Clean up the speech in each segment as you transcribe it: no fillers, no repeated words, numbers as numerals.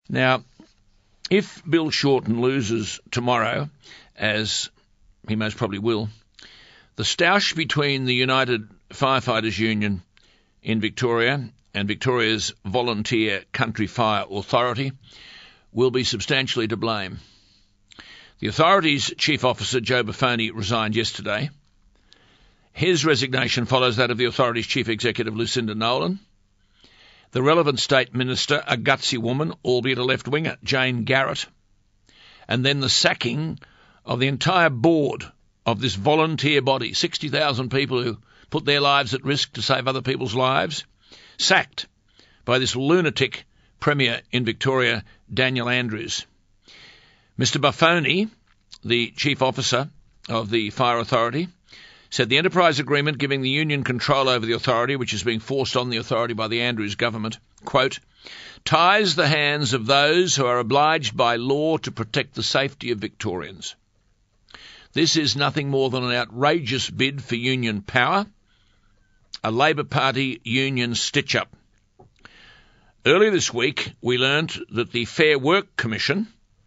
Now, if Bill Shorten loses tomorrow, as he most probably will, the stoush between the United Firefighters Union in Victoria and Victoria's Volunteer Country Fire Authority will be substantially to blame. The authority's chief officer, Joe Buffoni, resigned yesterday. His resignation follows that of the authority's chief executive, Lucinda Nolan. The relevant state minister, a gutsy woman, albeit a left-winger, Jane Garrett. And then the sacking of the entire board of this volunteer body, 60,000 people who put their lives at risk to save other people's lives, sacked by this lunatic Premier in Victoria, Daniel Andrews. Mr Buffoni, the chief officer of the Fire Authority, said the enterprise agreement giving the union control over the authority, which is being forced on the authority by the Andrews government, quote, ties the hands of those who are obliged by law to protect the safety of Victorians. This is nothing more than an outrageous bid for union power, a Labor Party union stitch-up. Earlier this week, we learnt that the Fair Work Commission,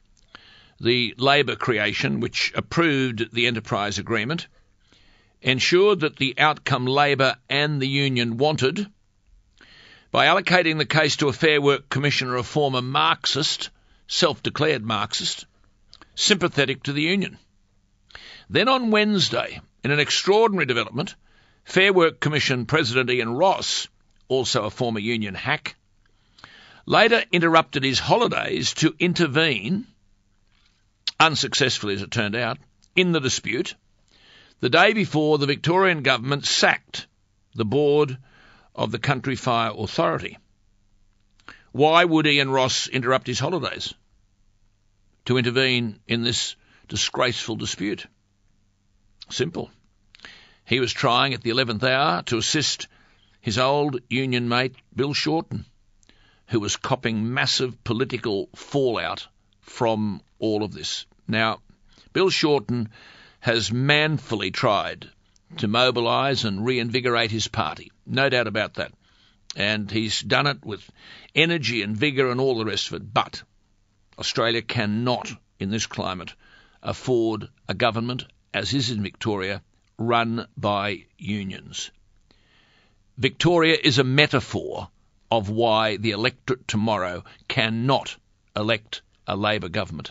the Labor creation which approved the enterprise agreement, ensured that the outcome Labor and the union wanted by allocating the case to a Fair Work Commissioner, a former Marxist, self-declared Marxist, sympathetic to the union. Then on Wednesday, in an extraordinary development, Fair Work Commission President Ian Ross, also a former union hack, later interrupted his holidays to intervene, unsuccessfully as it turned out, in the dispute, the day before the Victorian government sacked the board of the Country Fire Authority. Why would Ian Ross interrupt his holidays to intervene in this disgraceful dispute? Simple. He was trying at the 11th hour to assist his old union mate, Bill Shorten, who was copping massive political fallout from all of this. Now, Bill Shorten has manfully tried to mobilise and reinvigorate his party. No doubt about that. And he's done it with energy and vigour and all the rest of it. But Australia cannot, in this climate, afford a government, as is in Victoria, run by unions. Victoria is a metaphor of why the electorate tomorrow cannot elect a Labor government.